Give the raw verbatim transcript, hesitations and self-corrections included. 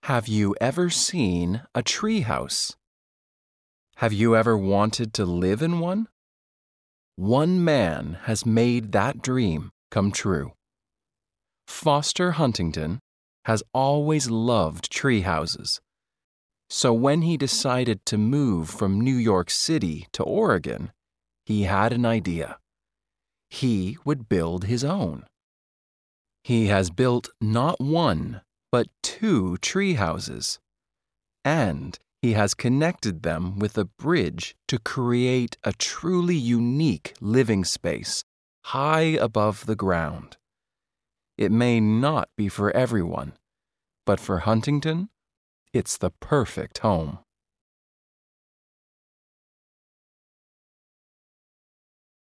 Have you ever seen a treehouse? Have you ever wanted to live in one? One man has made that dream come true. Foster Huntington has always loved tree houses. So when he decided to move from New York City to Oregon, he had an idea. He would build his own. He has built not one, but two tree houses. And he has connected them with a bridge to create a truly unique living space high above the ground. It may not be for everyone, but for Huntington, it's the perfect home.